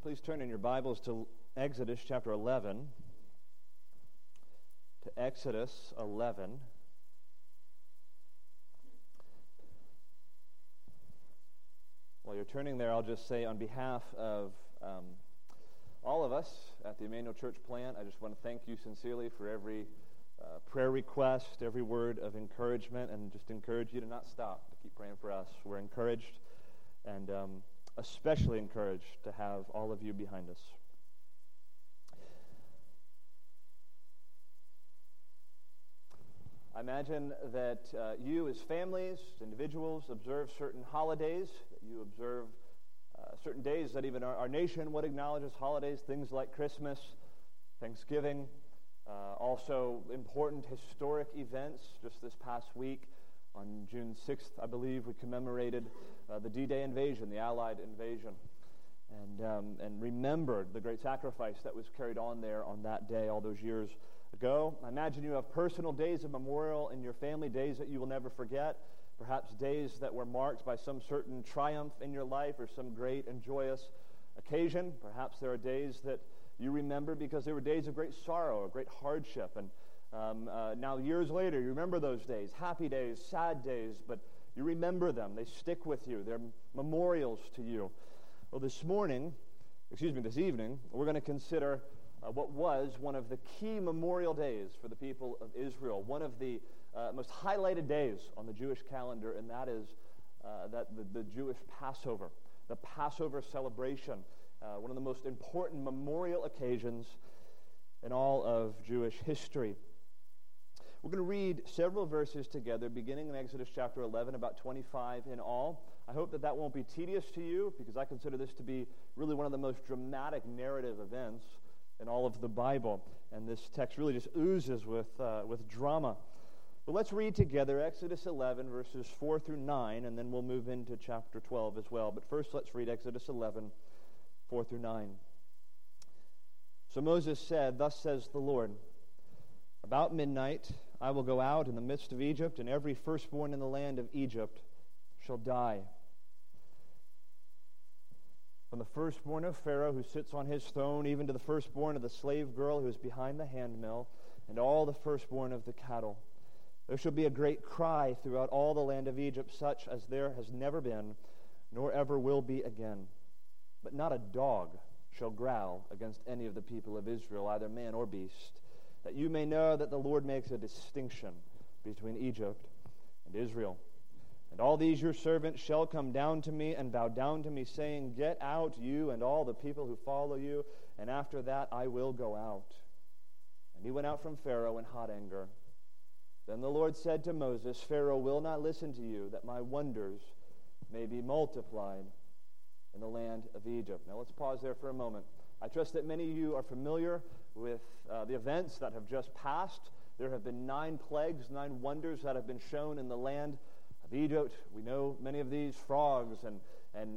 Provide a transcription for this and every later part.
Please turn in your Bibles to Exodus chapter 11. To Exodus 11. While you're turning there, I'll just say on behalf of all of us at the Emmanuel Church Plant, I just want to thank you sincerely for every prayer request, every word of encouragement, and just encourage you to not stop, to keep praying for us. We're encouraged and especially encouraged to have all of you behind us. I imagine that you as families, individuals, observe certain holidays, that you observe certain days that even our nation would acknowledge as holidays, things like Christmas, Thanksgiving, also important historic events. Just this past week, on June 6th, I believe, we commemorated the D-Day invasion, the Allied invasion, and remembered the great sacrifice that was carried on there on that day all those years ago. I imagine you have personal days of memorial in your family, days that you will never forget, perhaps days that were marked by some certain triumph in your life or some great and joyous occasion. Perhaps there are days that you remember because they were days of great sorrow, of great hardship, and now years later, you remember those days, happy days, sad days, but you remember them. They stick with you. They're memorials to you. Well, this evening, we're going to consider what was one of the key memorial days for the people of Israel, one of the most highlighted days on the Jewish calendar, and that is the Jewish Passover, the Passover celebration, one of the most important memorial occasions in all of Jewish history. We're going to read several verses together, beginning in Exodus chapter 11, about 25 in all. I hope that won't be tedious to you, because I consider this to be really one of the most dramatic narrative events in all of the Bible. And this text really just oozes with drama. But let's read together Exodus 11, verses 4 through 9, and then we'll move into chapter 12 as well. But first, let's read Exodus 11, 4 through 9. So Moses said, "Thus says the Lord, about midnight I will go out in the midst of Egypt, and every firstborn in the land of Egypt shall die. From the firstborn of Pharaoh who sits on his throne, even to the firstborn of the slave girl who is behind the handmill, and all the firstborn of the cattle. There shall be a great cry throughout all the land of Egypt, such as there has never been, nor ever will be again. But not a dog shall growl against any of the people of Israel, either man or beast, that you may know that the Lord makes a distinction between Egypt and Israel. And all these your servants shall come down to me and bow down to me, saying, Get out, you and all the people who follow you, and after that I will go out." And he went out from Pharaoh in hot anger. Then the Lord said to Moses, "Pharaoh will not listen to you, that my wonders may be multiplied in the land of Egypt." Now let's pause there for a moment. I trust that many of you are familiar with the events that have just passed. There have been 9 plagues, 9 wonders that have been shown in the land of Egypt. We know many of these: frogs and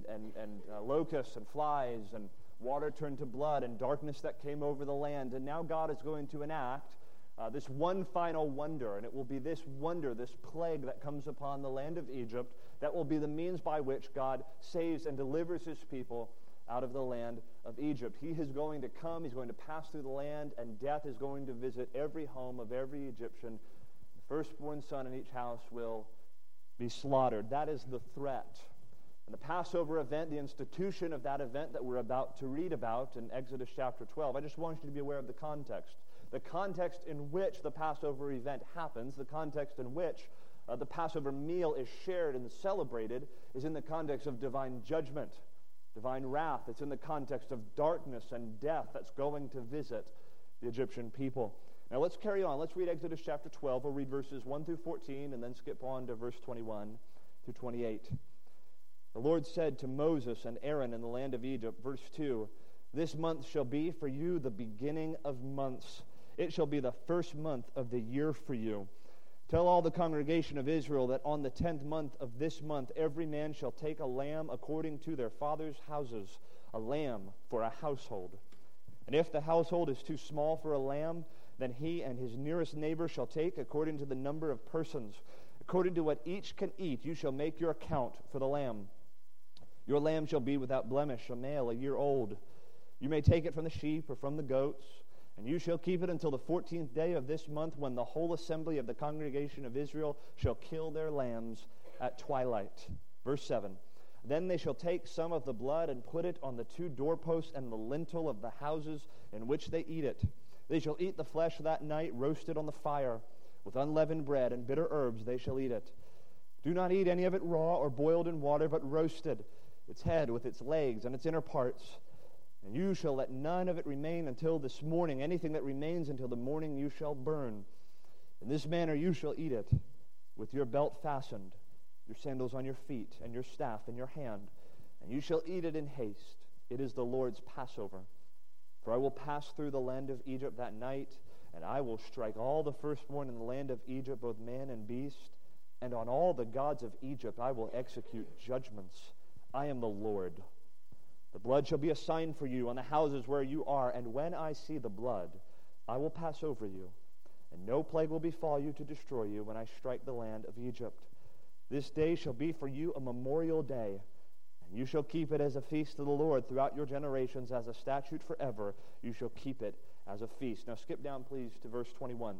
locusts and flies and water turned to blood and darkness that came over the land. And now God is going to enact this one final wonder, and it will be this wonder, this plague that comes upon the land of Egypt, that will be the means by which God saves and delivers his people out of the land of Egypt. He is going to come, he's going to pass through the land, and death is going to visit every home of every Egyptian. The firstborn son in each house will be slaughtered. That is the threat. And the Passover event, the institution of that event that we're about to read about in Exodus chapter 12, I just want you to be aware of the context. The context in which the Passover event happens, the context in which the Passover meal is shared and celebrated, is in the context of divine judgment, divine wrath. It's in the context of darkness and death that's going to visit the Egyptian people. Now let's carry on. Let's read Exodus chapter 12. We'll read verses 1 through 14 and then skip on to verse 21 through 28. The Lord said to Moses and Aaron in the land of Egypt, verse 2, "This month shall be for you the beginning of months. It shall be the first month of the year for you. Tell all the congregation of Israel that on the 10th month of this month every man shall take a lamb according to their father's houses, a lamb for a household. And if the household is too small for a lamb, then he and his nearest neighbor shall take according to the number of persons. According to what each can eat, you shall make your account for the lamb. Your lamb shall be without blemish, a male, a year old. You may take it from the sheep or from the goats, and you shall keep it until the 14th day of this month, when the whole assembly of the congregation of Israel shall kill their lambs at twilight. Verse 7. Then they shall take some of the blood and put it on the 2 doorposts and the lintel of the houses in which they eat it. They shall eat the flesh that night, roasted on the fire. With unleavened bread and bitter herbs they shall eat it. Do not eat any of it raw or boiled in water, but roasted, its head with its legs and its inner parts. And you shall let none of it remain until this morning. Anything that remains until the morning you shall burn. In this manner you shall eat it, with your belt fastened, your sandals on your feet, and your staff in your hand. And you shall eat it in haste. It is the Lord's Passover. For I will pass through the land of Egypt that night, and I will strike all the firstborn in the land of Egypt, both man and beast. And on all the gods of Egypt I will execute judgments. I am the Lord. The blood shall be a sign for you on the houses where you are, and when I see the blood, I will pass over you, and no plague will befall you to destroy you when I strike the land of Egypt. This day shall be for you a memorial day, and you shall keep it as a feast to the Lord throughout your generations, as a statute forever. You shall keep it as a feast. Now skip down, please, to verse 21.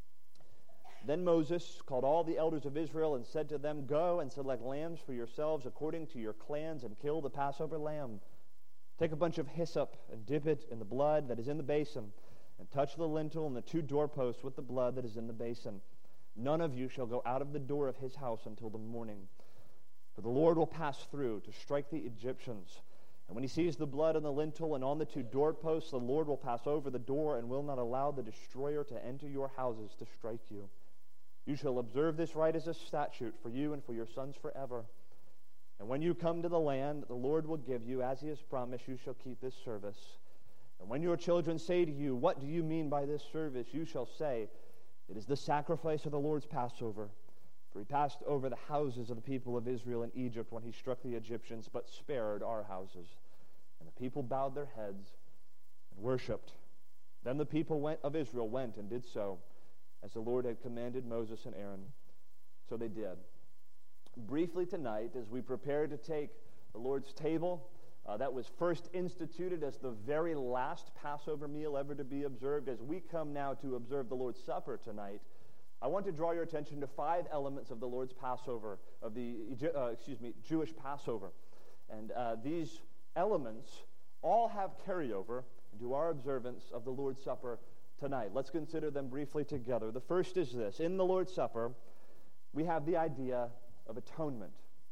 Then Moses called all the elders of Israel and said to them, Go and select lambs for yourselves according to your clans, and kill the Passover lamb. Take a bunch of hyssop and dip it in the blood that is in the basin, and touch the lintel and the 2 doorposts with the blood that is in the basin. None of you shall go out of the door of his house until the morning. For the Lord will pass through to strike the Egyptians. And when he sees the blood on the lintel and on the 2 doorposts, the Lord will pass over the door and will not allow the destroyer to enter your houses to strike you. You shall observe this rite as a statute for you and for your sons forever. And when you come to the land the Lord will give you, as he has promised, you shall keep this service. And when your children say to you, What do you mean by this service? You shall say, It is the sacrifice of the Lord's Passover. For he passed over the houses of the people of Israel in Egypt when he struck the Egyptians, but spared our houses. And the people bowed their heads and worshipped. Then the people of Israel went and did so, as the Lord had commanded Moses and Aaron. So they did. Briefly tonight, as we prepare to take the Lord's table, that was first instituted as the very last Passover meal ever to be observed. As we come now to observe the Lord's Supper tonight, I want to draw your attention to 5 elements of the Lord's Passover, of the Jewish Passover. And these elements all have carryover into our observance of the Lord's Supper tonight. Let's consider them briefly together. The first is this. In the Lord's Supper, we have the idea of atonement.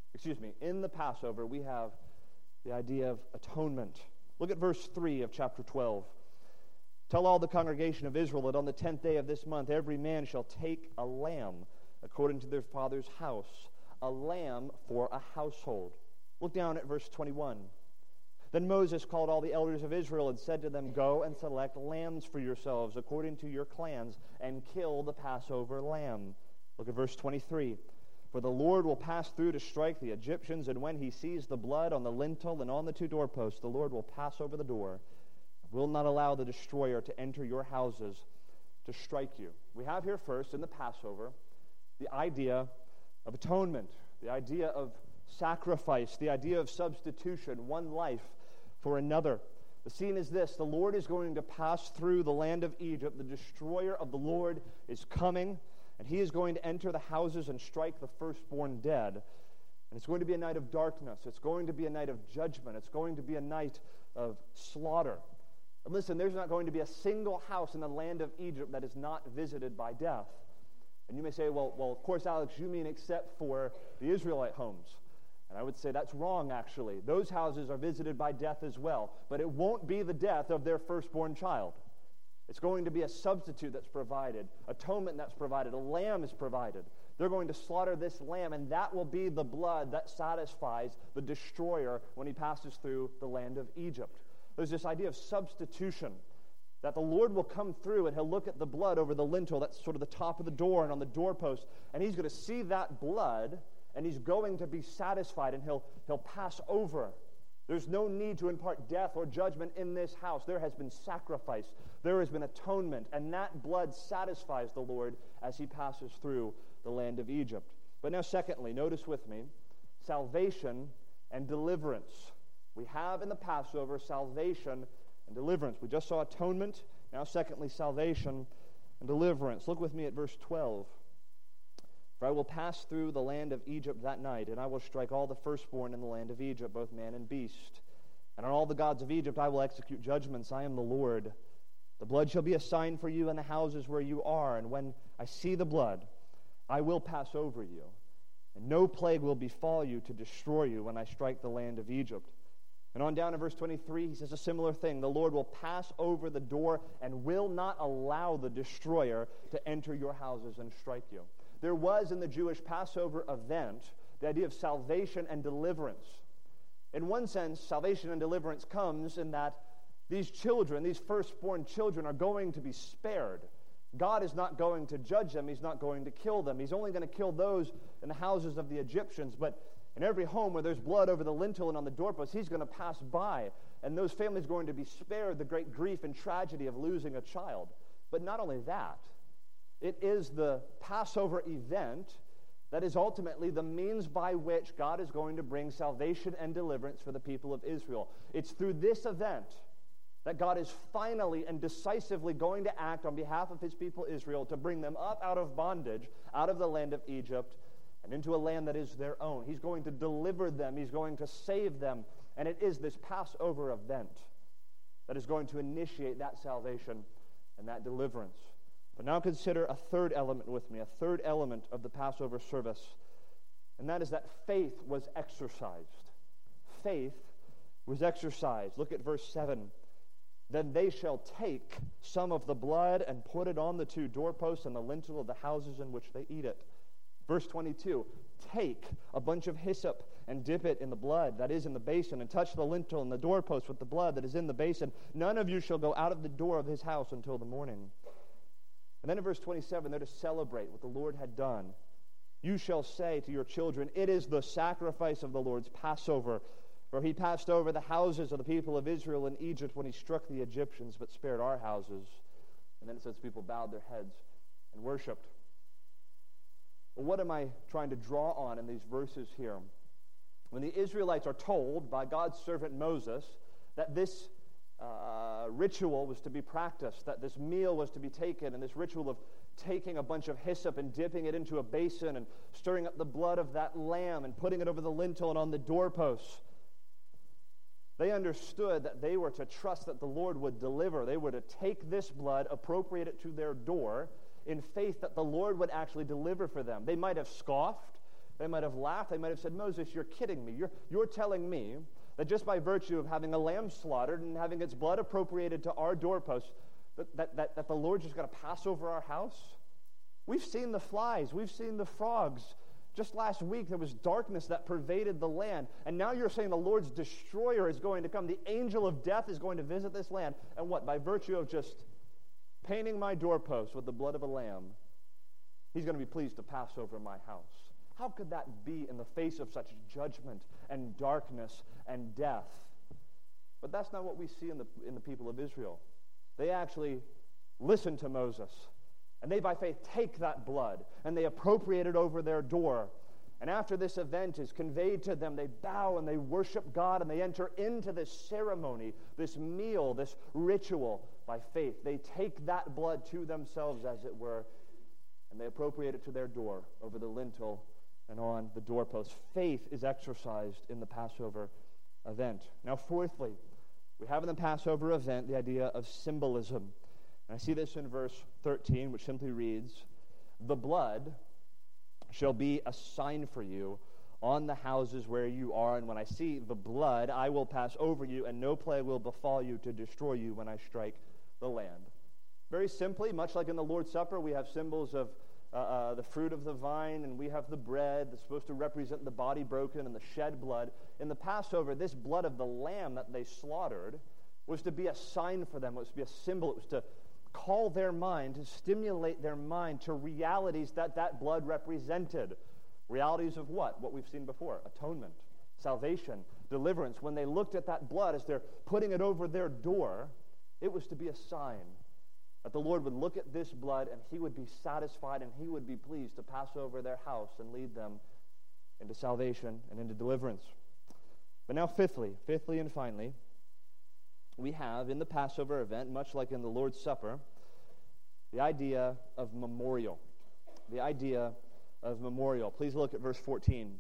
In the Passover, we have the idea of atonement. Look at verse 3 of chapter 12. Tell all the congregation of Israel that on the 10th day of this month, every man shall take a lamb according to their father's house, a lamb for a household. Look down at verse 21. Then Moses called all the elders of Israel and said to them, Go and select lambs for yourselves according to your clans, and kill the Passover lamb. Look at verse 23. For the Lord will pass through to strike the Egyptians, and when he sees the blood on the lintel and on the 2 doorposts, the Lord will pass over the door, and will not allow the destroyer to enter your houses to strike you. We have here first, in the Passover, the idea of atonement, the idea of sacrifice, the idea of substitution, one life for another. The scene is this. The Lord is going to pass through the land of Egypt. The destroyer of the Lord is coming, and he is going to enter the houses and strike the firstborn dead. And it's going to be a night of darkness. It's going to be a night of judgment. It's going to be a night of slaughter. And listen, there's not going to be a single house in the land of Egypt that is not visited by death. And you may say, well, of course, Alex, you mean except for the Israelite homes. And I would say that's wrong, actually. Those houses are visited by death as well. But it won't be the death of their firstborn child. It's going to be a substitute that's provided, atonement that's provided, a lamb is provided. They're going to slaughter this lamb, and that will be the blood that satisfies the destroyer when he passes through the land of Egypt. There's this idea of substitution, that the Lord will come through and he'll look at the blood over the lintel, that's sort of the top of the door and on the doorpost, and he's going to see that blood, and he's going to be satisfied, and he'll pass over. There's no need to impart death or judgment in this house. There has been sacrifice. There has been atonement, and that blood satisfies the Lord as he passes through the land of Egypt. But now secondly, notice with me, salvation and deliverance. We have in the Passover salvation and deliverance. We just saw atonement. Now, secondly, salvation and deliverance. Look with me at verse 12. For I will pass through the land of Egypt that night, and I will strike all the firstborn in the land of Egypt, both man and beast. And on all the gods of Egypt I will execute judgments. I am the Lord. The blood shall be a sign for you in the houses where you are, and when I see the blood, I will pass over you. And no plague will befall you to destroy you when I strike the land of Egypt. And on down to verse 23, he says a similar thing. The Lord will pass over the door and will not allow the destroyer to enter your houses and strike you. There was in the Jewish Passover event the idea of salvation and deliverance. In one sense, salvation and deliverance comes in that these children, these firstborn children, are going to be spared. God is not going to judge them. He's not going to kill them. He's only going to kill those in the houses of the Egyptians. But in every home where there's blood over the lintel and on the doorpost, he's going to pass by. And those families are going to be spared the great grief and tragedy of losing a child. But not only that, it is the Passover event that is ultimately the means by which God is going to bring salvation and deliverance for the people of Israel. It's through this event that God is finally and decisively going to act on behalf of his people Israel to bring them up out of bondage, out of the land of Egypt, and into a land that is their own. He's going to deliver them. He's going to save them. And it is this Passover event that is going to initiate that salvation and that deliverance. But now consider a third element with me, a third element of the Passover service, and that is that faith was exercised. Faith was exercised. Look at verse 7. Then they shall take some of the blood and put it on the two doorposts and the lintel of the houses in which they eat it. Verse 22, take a bunch of hyssop and dip it in the blood that is in the basin, and touch the lintel and the doorpost with the blood that is in the basin. None of you shall go out of the door of his house until the morning. And then in verse 27, they're to celebrate what the Lord had done. You shall say to your children, it is the sacrifice of the Lord's Passover. For he passed over the houses of the people of Israel in Egypt when he struck the Egyptians, but spared our houses. And then it says people bowed their heads and worshipped. Well, what am I trying to draw on in these verses here? When the Israelites are told by God's servant Moses that this ritual was to be practiced, that this meal was to be taken, and this ritual of taking a bunch of hyssop and dipping it into a basin and stirring up the blood of that lamb and putting it over the lintel and on the doorposts, they understood that they were to trust that the Lord would deliver. They were to take this blood, appropriate it to their door, in faith that the Lord would actually deliver for them. They might have scoffed. They might have laughed. They might have said, Moses, you're kidding me. You're telling me that just by virtue of having a lamb slaughtered and having its blood appropriated to our doorposts, that the Lord's just going to pass over our house? We've seen the flies. We've seen the frogs. Just last week, there was darkness that pervaded the land. And now you're saying the Lord's destroyer is going to come. The angel of death is going to visit this land. And what? By virtue of just painting my doorpost with the blood of a lamb, he's going to be pleased to pass over my house. How could that be in the face of such judgment and darkness and death? But that's not what we see in the people of Israel. They actually listen to Moses. And they, by faith, take that blood, and they appropriate it over their door. And after this event is conveyed to them, they bow and they worship God, and they enter into this ceremony, this meal, this ritual by faith. They take that blood to themselves, as it were, and they appropriate it to their door, over the lintel and on the doorpost. Faith is exercised in the Passover event. Now, fourthly, we have in the Passover event the idea of symbolism. And I see this in verse 13, which simply reads, the blood shall be a sign for you on the houses where you are, and when I see the blood, I will pass over you, and no plague will befall you to destroy you when I strike the land. Very simply, much like in the Lord's Supper, we have symbols of the fruit of the vine, and we have the bread that's supposed to represent the body broken and the shed blood. In the Passover, this blood of the lamb that they slaughtered was to be a sign for them. It was to be a symbol. It was to call their mind, to stimulate their mind to realities that blood represented. Realities of what? What we've seen before. Atonement, salvation, deliverance. When they looked at that blood as they're putting it over their door, it was to be a sign that the Lord would look at this blood and he would be satisfied and he would be pleased to pass over their house and lead them into salvation and into deliverance. But now fifthly and finally, we have in the Passover event, much like in the Lord's Supper, the idea of memorial. The idea of memorial. Please look at verse 14.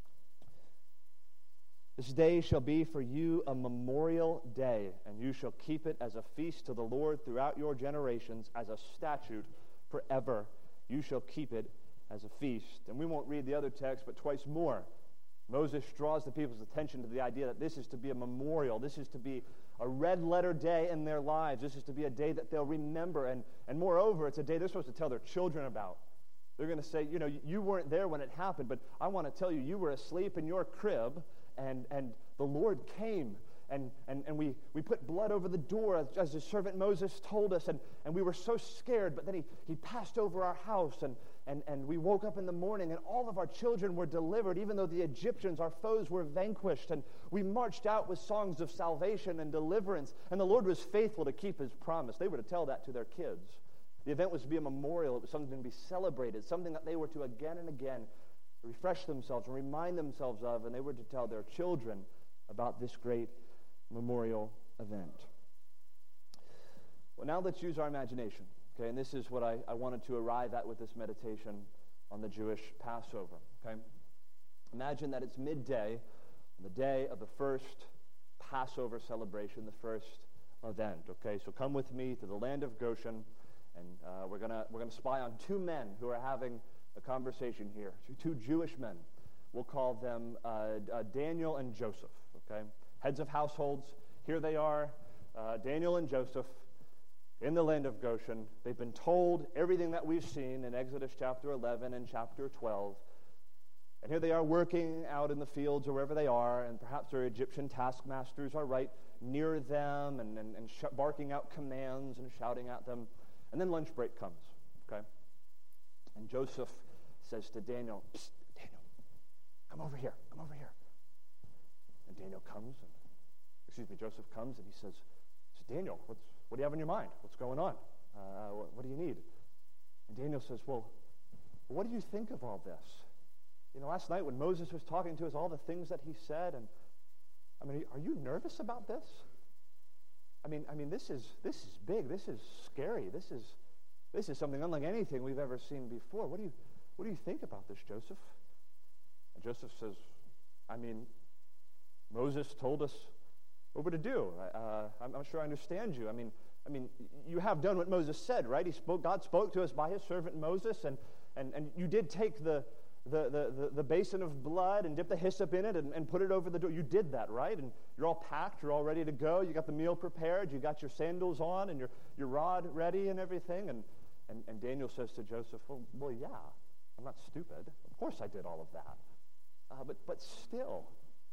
This day shall be for you a memorial day, and you shall keep it as a feast to the Lord throughout your generations, as a statute forever. You shall keep it as a feast. And we won't read the other text, but twice more, Moses draws the people's attention to the idea that this is to be a memorial. This is to be a red-letter day in their lives. This is to be a day that they'll remember. And moreover, it's a day they're supposed to tell their children about. They're going to say, you weren't there when it happened, but I want to tell you, you were asleep in your crib, and the Lord came, and we put blood over the door, as his servant Moses told us, and we were so scared, but then he passed over our house, and we woke up in the morning, and all of our children were delivered, even though the Egyptians, our foes, were vanquished, and we marched out with songs of salvation and deliverance, and the Lord was faithful to keep his promise. They were to tell that to their kids. The event was to be a memorial. It was something to be celebrated, something that they were to again and again refresh themselves and remind themselves of, and they were to tell their children about this great memorial event. Well, now let's use our imagination, okay? And this is what I wanted to arrive at with this meditation on the Jewish Passover, okay? Imagine that it's midday on the day of the first Passover celebration, the first event, okay? So come with me to the land of Goshen, and we're gonna spy on two men who are having a conversation here. Two Jewish men. We'll call them Daniel and Joseph, okay? Heads of households. Here they are, Daniel and Joseph, in the land of Goshen. They've been told everything that we've seen in Exodus chapter 11 and chapter 12. And here they are working out in the fields or wherever they are, and perhaps their Egyptian taskmasters are right near them and barking out commands and shouting at them. And then lunch break comes, okay? And Joseph says to Daniel, "Psst, Daniel, come over here. And Joseph comes and he says, Daniel, what do you have in your mind? What's going on? What do you need? And Daniel says, well, what do you think of all this? Last night when Moses was talking to us, all the things that he said, and are you nervous about this? This is big. This is scary. This is something unlike anything we've ever seen before. What do you think about this, Joseph? And Joseph says, Moses told us what we're to do. I'm not sure I understand you. You have done what Moses said, right? God spoke to us by his servant Moses, and you did take the basin of blood and dip the hyssop in it and put it over the door. You did that, right? And you're all packed. You're all ready to go. You got the meal prepared. You got your sandals on and your rod ready and everything. And Daniel says to Joseph, well, yeah, I'm not stupid. Of course I did all of that. But still,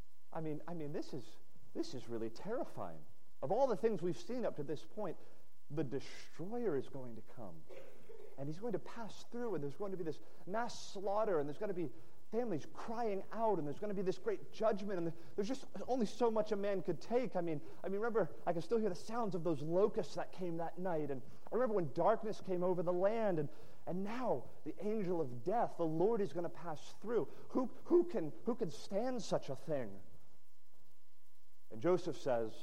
this is really terrifying. Of all the things we've seen up to this point, the destroyer is going to come. And he's going to pass through, and there's going to be this mass slaughter, and there's going to be families crying out, and there's going to be this great judgment, and there's just only so much a man could take. Remember, I can still hear the sounds of those locusts that came that night, and I remember when darkness came over the land, and now the angel of death, the Lord, is going to pass through. Who can stand such a thing? And Joseph says,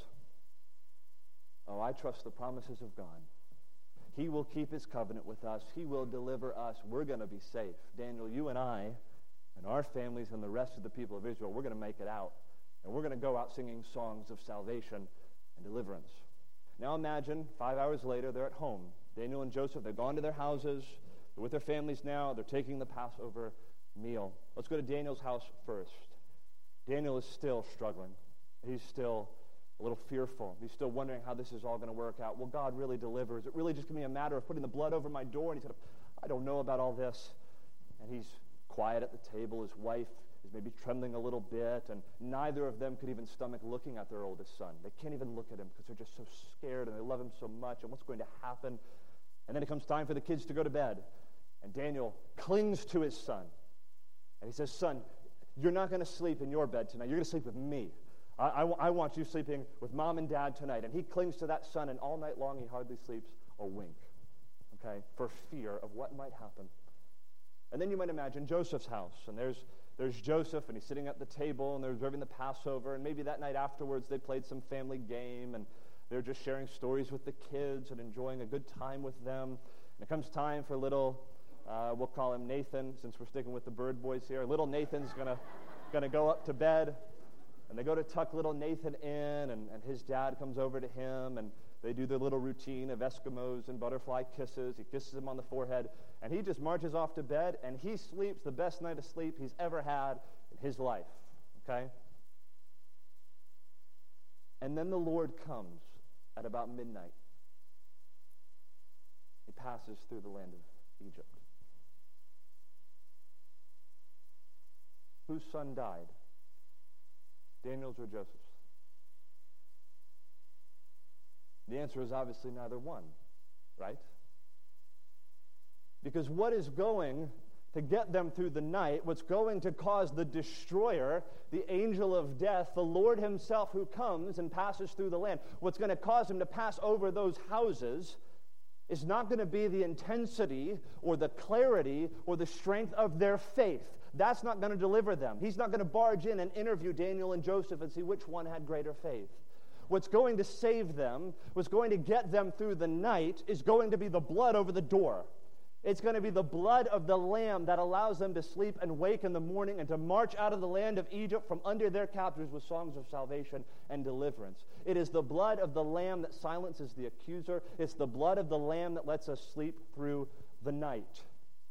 I trust the promises of God. He will keep his covenant with us. He will deliver us. We're going to be safe. Daniel, you and I and our families and the rest of the people of Israel, we're going to make it out. And we're going to go out singing songs of salvation and deliverance. Now imagine 5 hours later, they're at home. Daniel and Joseph, they've gone to their houses. They're with their families now. They're taking the Passover meal. Let's go to Daniel's house first. Daniel is still struggling. He's still a little fearful. He's still wondering how this is all going to work out. Will God really deliver? Is it really just going to be a matter of putting the blood over my door? And he said, I don't know about all this. And he's quiet at the table. His wife is maybe trembling a little bit, and neither of them could even stomach looking at their oldest son. They can't even look at him because they're just so scared, and they love him so much, and what's going to happen? And then it comes time for the kids to go to bed, and Daniel clings to his son. And he says, son, you're not going to sleep in your bed tonight. You're going to sleep with me. I want you sleeping with mom and dad tonight. And he clings to that son, and all night long he hardly sleeps a wink, okay, for fear of what might happen. And then you might imagine Joseph's house, and there's Joseph, and he's sitting at the table, and they're observing the Passover, and maybe that night afterwards they played some family game, and they're just sharing stories with the kids and enjoying a good time with them. And it comes time for little, we'll call him Nathan, since we're sticking with the bird boys here. Little Nathan's gonna go up to bed, and they go to tuck little Nathan in, and his dad comes over to him, and they do their little routine of Eskimos and butterfly kisses. He kisses him on the forehead, and he just marches off to bed, and he sleeps the best night of sleep he's ever had in his life, okay? And then the Lord comes at about midnight. He passes through the land of Egypt. Whose son died? Daniel's or Joseph's? The answer is obviously neither one, right? Because what is going to get them through the night, what's going to cause the destroyer, the angel of death, the Lord himself who comes and passes through the land, what's going to cause him to pass over those houses is not going to be the intensity or the clarity or the strength of their faith. That's not going to deliver them. He's not going to barge in and interview Daniel and Joseph and see which one had greater faith. What's going to save them, what's going to get them through the night, is going to be the blood over the door. It's going to be the blood of the Lamb that allows them to sleep and wake in the morning and to march out of the land of Egypt from under their captors with songs of salvation and deliverance. It is the blood of the Lamb that silences the accuser. It's the blood of the Lamb that lets us sleep through the night.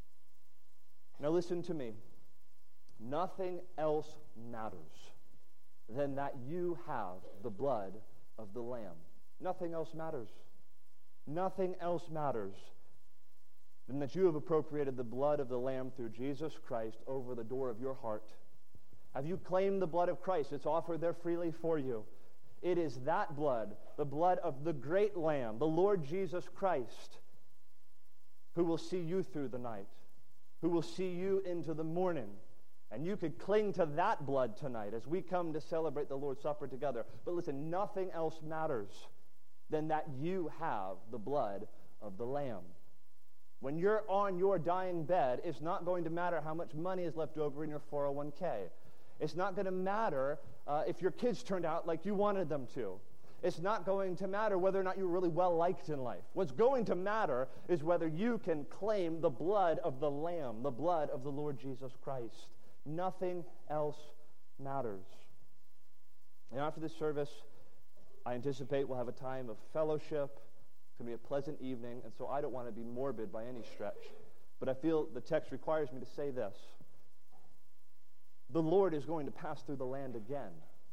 Now listen to me. Nothing else matters than that you have the blood of the Lamb. Nothing else matters. Nothing else matters than that you have appropriated the blood of the Lamb through Jesus Christ over the door of your heart. Have you claimed the blood of Christ? It's offered there freely for you. It is that blood, the blood of the great Lamb, the Lord Jesus Christ, who will see you through the night, who will see you into the morning. And you could cling to that blood tonight as we come to celebrate the Lord's Supper together. But listen, nothing else matters than that you have the blood of the Lamb. When you're on your dying bed, it's not going to matter how much money is left over in your 401k. It's not going to matter if your kids turned out like you wanted them to. It's not going to matter whether or not you're really well liked in life. What's going to matter is whether you can claim the blood of the Lamb, the blood of the Lord Jesus Christ. Nothing else matters. And after this service, I anticipate we'll have a time of fellowship. It's going to be a pleasant evening, and so I don't want to be morbid by any stretch. But I feel the text requires me to say this. The Lord is going to pass through the land again.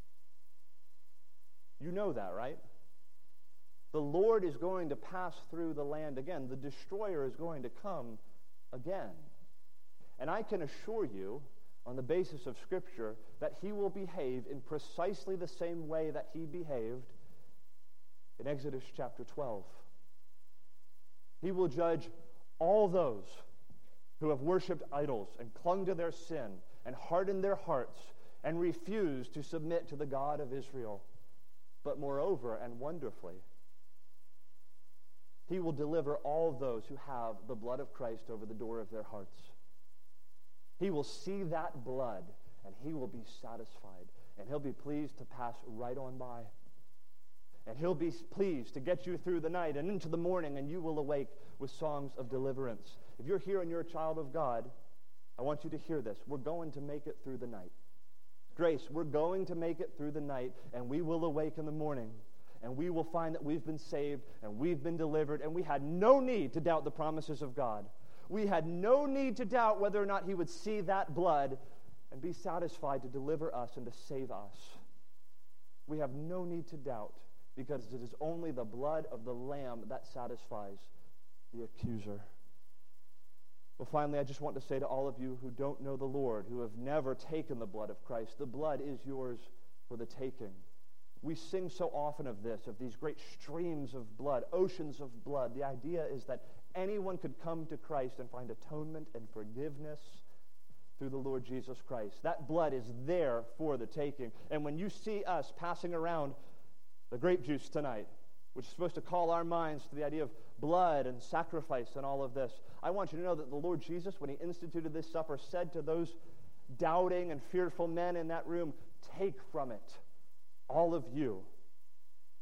You know that, right? The Lord is going to pass through the land again. The destroyer is going to come again. And I can assure you, on the basis of Scripture, that he will behave in precisely the same way that he behaved in Exodus chapter 12. He will judge all those who have worshipped idols and clung to their sin and hardened their hearts and refused to submit to the God of Israel. But moreover and wonderfully, he will deliver all those who have the blood of Christ over the door of their hearts. He will see that blood, and he will be satisfied, and he'll be pleased to pass right on by. And he'll be pleased to get you through the night and into the morning, and you will awake with songs of deliverance. If you're here and you're a child of God, I want you to hear this. We're going to make it through the night. Grace, we're going to make it through the night, and we will awake in the morning, and we will find that we've been saved, and we've been delivered, and we had no need to doubt the promises of God. We had no need to doubt whether or not he would see that blood and be satisfied to deliver us and to save us. We have no need to doubt, because it is only the blood of the Lamb that satisfies the accuser. Well, finally, I just want to say to all of you who don't know the Lord, who have never taken the blood of Christ, the blood is yours for the taking. We sing so often of this, of these great streams of blood, oceans of blood. The idea is that anyone could come to Christ and find atonement and forgiveness through the Lord Jesus Christ. That blood is there for the taking. And when you see us passing around the grape juice tonight, which is supposed to call our minds to the idea of blood and sacrifice and all of this, I want you to know that the Lord Jesus, when he instituted this supper, said to those doubting and fearful men in that room, "Take from it, all of you,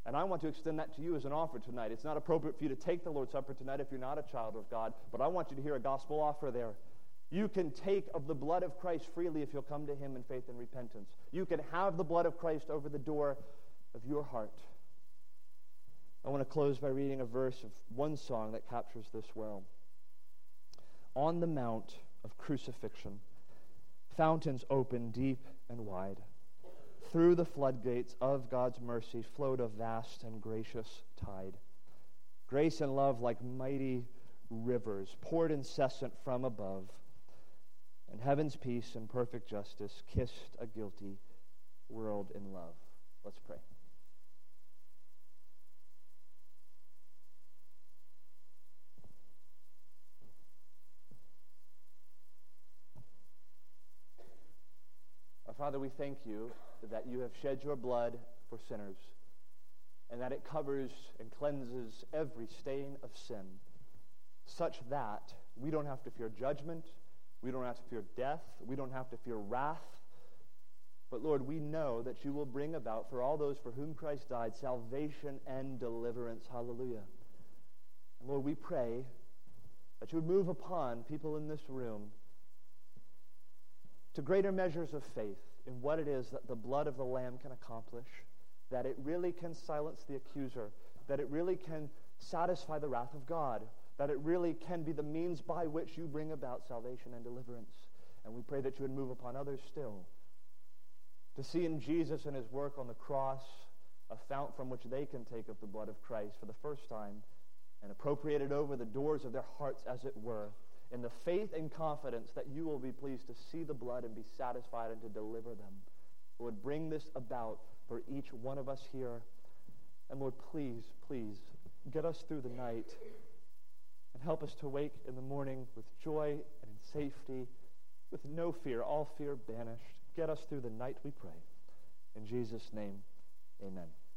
And I want to extend that to you as an offer tonight. It's not appropriate for you to take the Lord's Supper tonight if you're not a child of God, but I want you to hear a gospel offer there. You can take of the blood of Christ freely if you'll come to him in faith and repentance. You can have the blood of Christ over the door of your heart. I want to close by reading a verse of one song that captures this well. On the mount of crucifixion, fountains opened deep and wide. Through the floodgates of God's mercy flowed a vast and gracious tide. Grace and love like mighty rivers poured incessant from above, and heaven's peace and perfect justice kissed a guilty world in love. Let's pray. Our Father, we thank you that you have shed your blood for sinners, and that it covers and cleanses every stain of sin, such that we don't have to fear judgment, we don't have to fear death, we don't have to fear wrath. But Lord, we know that you will bring about for all those for whom Christ died salvation and deliverance. Hallelujah. And Lord, we pray that you would move upon people in this room to greater measures of faith in what it is that the blood of the Lamb can accomplish, that it really can silence the accuser, that it really can satisfy the wrath of God, that it really can be the means by which you bring about salvation and deliverance. And we pray that you would move upon others still to see in Jesus and his work on the cross a fount from which they can take of the blood of Christ for the first time and appropriate it over the doors of their hearts, as it were, in the faith and confidence that you will be pleased to see the blood and be satisfied and to deliver them. Lord, bring this about for each one of us here. And Lord, please, please, get us through the night and help us to wake in the morning with joy and in safety, with no fear, all fear banished. Get us through the night, we pray. In Jesus' name, amen.